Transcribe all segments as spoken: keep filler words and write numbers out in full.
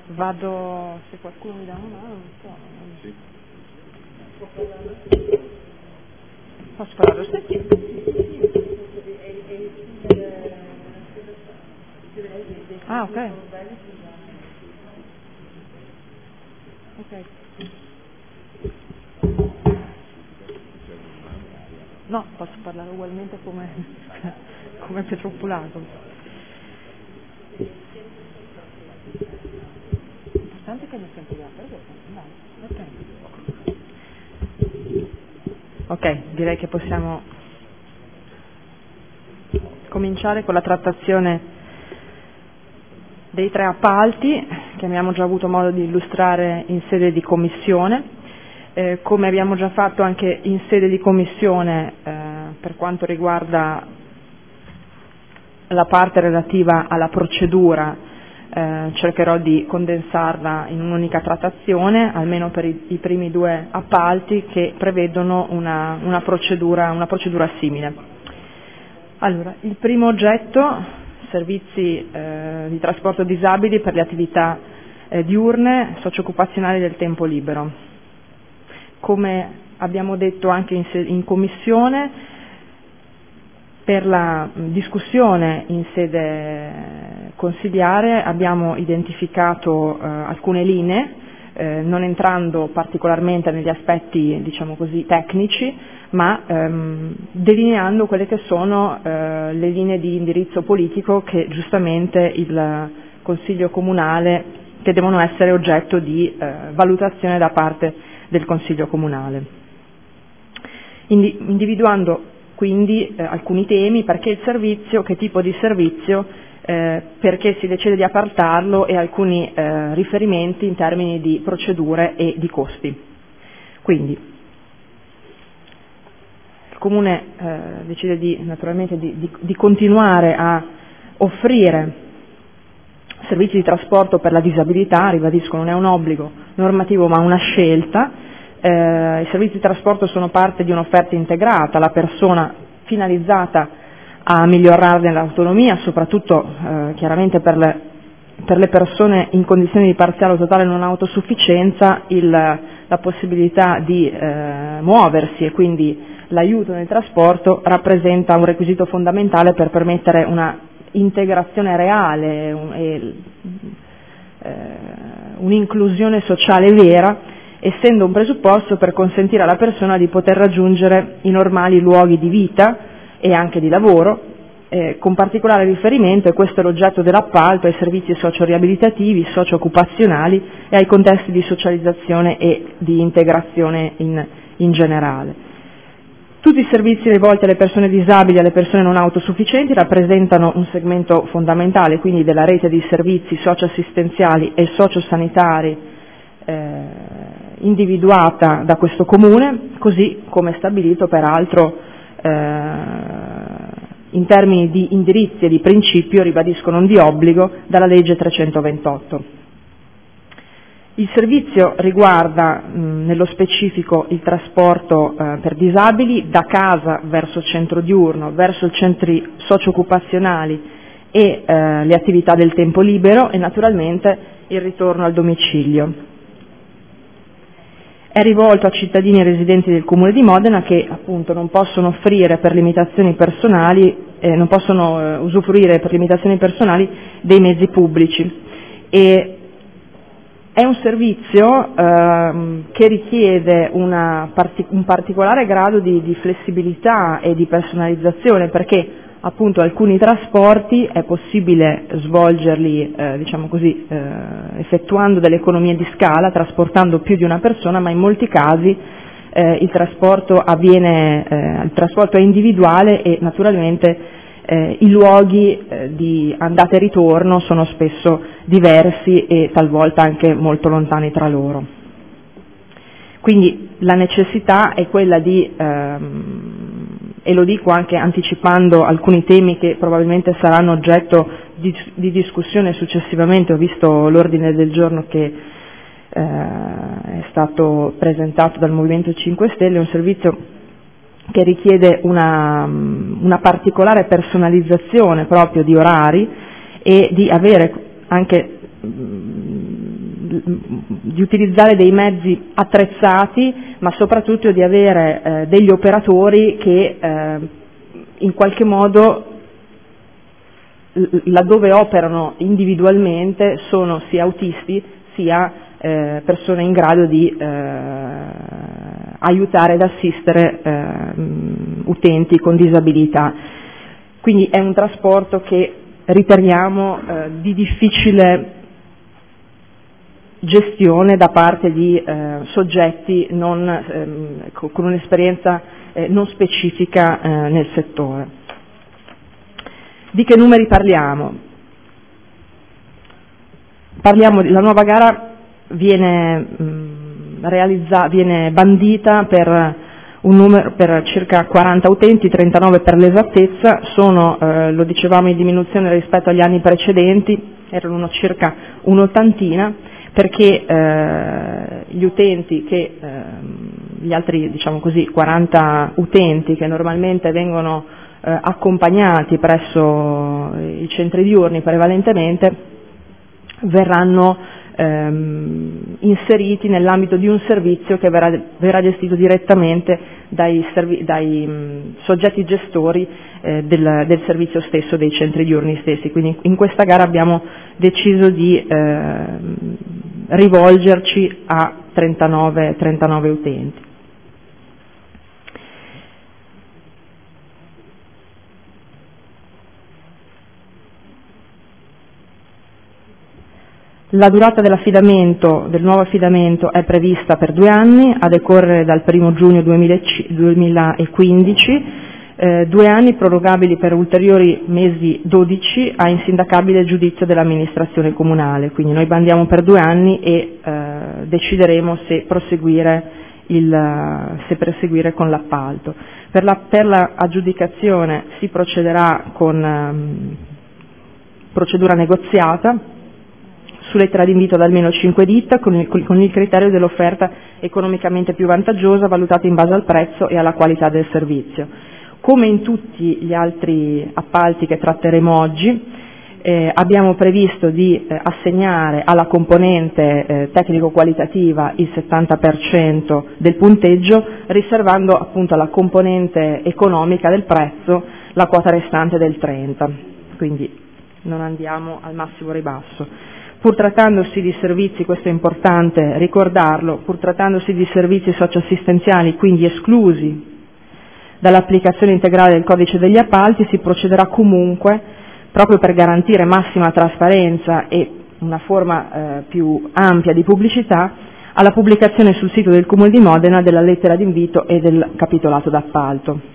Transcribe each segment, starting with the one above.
Vado, se qualcuno mi dà una mano, non so. Sì. Posso parlare lo stesso? Ah, ok. Ok. No, posso parlare ugualmente come, come Petropulato. L'importante è che mi sento bene, ok, direi che possiamo cominciare con la trattazione dei tre appalti che abbiamo già avuto modo di illustrare in sede di commissione. Eh, come abbiamo già fatto anche in sede di commissione eh, per quanto riguarda la parte relativa alla procedura, eh, cercherò di condensarla in un'unica trattazione, almeno per i, i primi due appalti che prevedono una, una, procedura, una procedura simile. Allora, il primo oggetto, servizi eh, di trasporto disabili per le attività eh, diurne socio-occupazionali del tempo libero. Come abbiamo detto anche in, in commissione, per la discussione in sede consiliare abbiamo identificato eh, alcune linee, eh, non entrando particolarmente negli aspetti, diciamo così, tecnici, ma ehm, delineando quelle che sono eh, le linee di indirizzo politico che giustamente il Consiglio Comunale, che devono essere oggetto di eh, valutazione da parte del Consiglio Comunale, Indi, individuando quindi eh, alcuni temi: perché il servizio, che tipo di servizio, eh, perché si decide di appaltarlo e alcuni eh, riferimenti in termini di procedure e di costi. Quindi il Comune eh, decide di, naturalmente di, di, di continuare a offrire servizi di trasporto per la disabilità, ribadisco, non è un obbligo normativo ma una scelta. Eh, I servizi di trasporto sono parte di un'offerta integrata, la persona finalizzata a migliorarne l'autonomia, soprattutto eh, chiaramente per le, per le persone in condizioni di parziale o totale non autosufficienza, il, la possibilità di eh, muoversi e quindi l'aiuto nel trasporto rappresenta un requisito fondamentale per permettere una integrazione reale e eh, un'inclusione sociale vera, essendo un presupposto per consentire alla persona di poter raggiungere i normali luoghi di vita e anche di lavoro, eh, con particolare riferimento, e questo è l'oggetto dell'appalto, ai servizi socio-riabilitativi, socio-occupazionali e ai contesti di socializzazione e di integrazione in, in generale. Tutti i servizi rivolti alle persone disabili e alle persone non autosufficienti rappresentano un segmento fondamentale quindi della rete di servizi socioassistenziali e sociosanitari eh, individuata da questo Comune, così come stabilito peraltro eh, in termini di indirizzi e di principio, ribadisco non di obbligo, dalla legge trecentoventotto. Il servizio riguarda mh, nello specifico il trasporto eh, per disabili da casa verso il centro diurno, verso i centri socio-occupazionali e eh, le attività del tempo libero e naturalmente il ritorno al domicilio. È rivolto a cittadini e residenti del Comune di Modena che appunto non possono offrire per limitazioni personali, eh, non possono eh, usufruire per limitazioni personali dei mezzi pubblici. E è un servizio ehm, che richiede una partic- un particolare grado di, di flessibilità e di personalizzazione, perché appunto alcuni trasporti è possibile svolgerli eh, diciamo così, eh, effettuando delle economie di scala, trasportando più di una persona, ma in molti casi eh, il trasporto avviene, eh, il trasporto è individuale e naturalmente Eh, i luoghi eh, di andata e ritorno sono spesso diversi e talvolta anche molto lontani tra loro. Quindi la necessità è quella di, ehm, e lo dico anche anticipando alcuni temi che probabilmente saranno oggetto di, di discussione successivamente, ho visto l'ordine del giorno che eh, è stato presentato dal Movimento cinque Stelle, un servizio che richiede una, una particolare personalizzazione proprio di orari e di avere anche di utilizzare dei mezzi attrezzati, ma soprattutto di avere eh, degli operatori che eh, in qualche modo, laddove operano individualmente, sono sia autisti sia eh, persone in grado di eh, aiutare ed assistere eh, utenti con disabilità. Quindi è un trasporto che riteniamo eh, di difficile gestione da parte di eh, soggetti non, ehm, con un'esperienza eh, non specifica eh, nel settore. Di che numeri parliamo? Parliamo di, la nuova gara viene, mh, realizza, viene bandita per, un numero, per circa quaranta utenti, trentanove per l'esattezza, sono, eh, lo dicevamo, in diminuzione rispetto agli anni precedenti, erano circa un'ottantina, perché eh, gli utenti che, eh, gli altri diciamo così, quaranta utenti che normalmente vengono eh, accompagnati presso i centri diurni prevalentemente, verranno ehm, inseriti nell'ambito di un servizio che verrà, verrà gestito direttamente dai, servi, dai mh, soggetti gestori eh, del, del servizio stesso, dei centri diurni stessi. Quindi in questa gara abbiamo deciso di eh, rivolgerci a trentanove, trentanove utenti. La durata dell'affidamento, del nuovo affidamento, è prevista per due anni, a decorrere dal primo giugno duemilaquindici, eh, due anni prorogabili per ulteriori mesi dodici a insindacabile giudizio dell'amministrazione comunale. Quindi noi bandiamo per due anni e eh, decideremo se proseguire, il, se proseguire con l'appalto. Per la, per la aggiudicazione si procederà con um, procedura negoziata, su lettera d'invito da almeno cinque ditte, con il, con il criterio dell'offerta economicamente più vantaggiosa, valutata in base al prezzo e alla qualità del servizio. Come in tutti gli altri appalti che tratteremo oggi, eh, abbiamo previsto di eh, assegnare alla componente eh, tecnico-qualitativa il settanta per cento del punteggio, riservando appunto alla componente economica del prezzo la quota restante del trenta per cento, quindi non andiamo al massimo ribasso. Pur trattandosi di servizi, questo è importante ricordarlo, pur trattandosi di servizi socioassistenziali, quindi esclusi dall'applicazione integrale del codice degli appalti, si procederà comunque, proprio per garantire massima trasparenza e una forma eh, più ampia di pubblicità, alla pubblicazione sul sito del Comune di Modena della lettera d'invito e del capitolato d'appalto.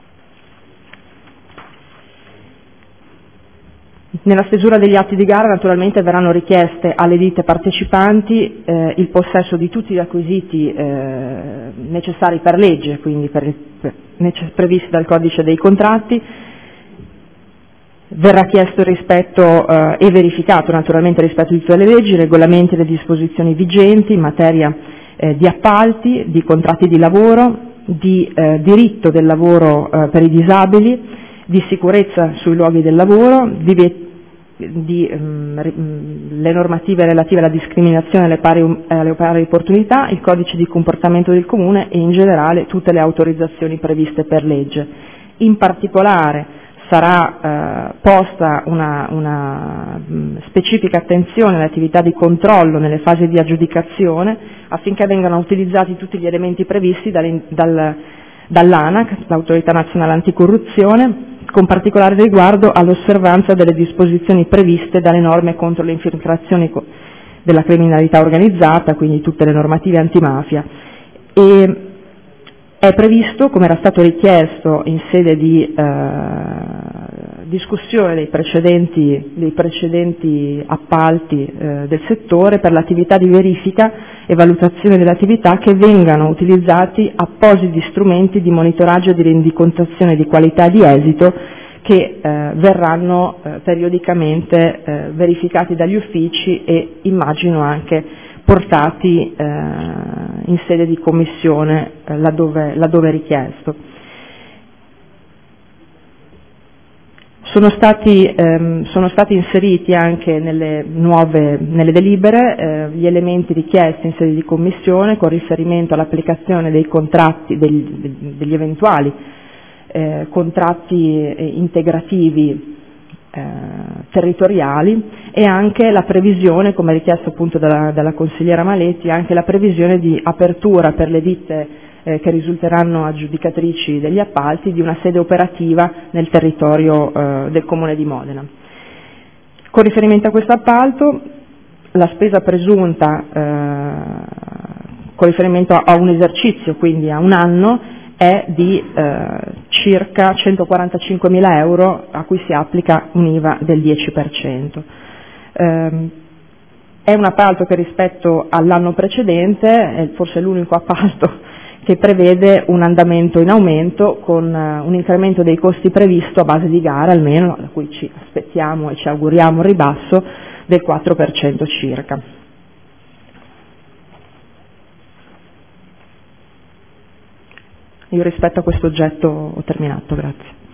Nella stesura degli atti di gara naturalmente verranno richieste alle ditte partecipanti eh, il possesso di tutti gli acquisiti eh, necessari per legge, quindi per, per, previsti dal codice dei contratti. Verrà chiesto il rispetto eh, e verificato naturalmente il rispetto di tutte le leggi, i regolamenti e le disposizioni vigenti in materia eh, di appalti, di contratti di lavoro, di eh, diritto del lavoro eh, per i disabili, di sicurezza sui luoghi del lavoro, di, di um, le normative relative alla discriminazione e alle pari, um, alle pari opportunità, il codice di comportamento del Comune e in generale tutte le autorizzazioni previste per legge. In particolare sarà eh, posta una, una um, specifica attenzione alle attività di controllo nelle fasi di aggiudicazione affinché vengano utilizzati tutti gli elementi previsti dal, dal, dall'ANAC, l'Autorità Nazionale Anticorruzione, con particolare riguardo all'osservanza delle disposizioni previste dalle norme contro le infiltrazioni della criminalità organizzata, quindi tutte le normative antimafia. E è previsto, come era stato richiesto in sede di eh, discussione dei precedenti, dei precedenti appalti eh, del settore, per l'attività di verifica e valutazione delle attività, che vengano utilizzati appositi strumenti di monitoraggio e di rendicontazione di qualità e di esito che eh, verranno eh, periodicamente eh, verificati dagli uffici e immagino anche portati eh, in sede di commissione eh, laddove, laddove richiesto. Sono stati, ehm, sono stati inseriti anche nelle nuove, nelle delibere eh, gli elementi richiesti in sede di commissione con riferimento all'applicazione dei contratti, degli, degli eventuali eh, contratti eh, integrativi eh, territoriali, e anche la previsione, come richiesto appunto dalla, dalla consigliera Maletti, anche la previsione di apertura per le ditte eh, che risulteranno aggiudicatrici degli appalti di una sede operativa nel territorio eh, del Comune di Modena. Con riferimento a questo appalto, la spesa presunta eh, con riferimento a un esercizio, quindi a un anno, è di eh, circa centoquarantacinquemila euro, a cui si applica un I V A del dieci per cento. Eh, è un appalto che rispetto all'anno precedente è forse l'unico appalto che prevede un andamento in aumento, con uh, un incremento dei costi previsto a base di gara, almeno, da cui ci aspettiamo e ci auguriamo un ribasso del quattro per cento circa. Io rispetto a questo oggetto ho terminato, grazie.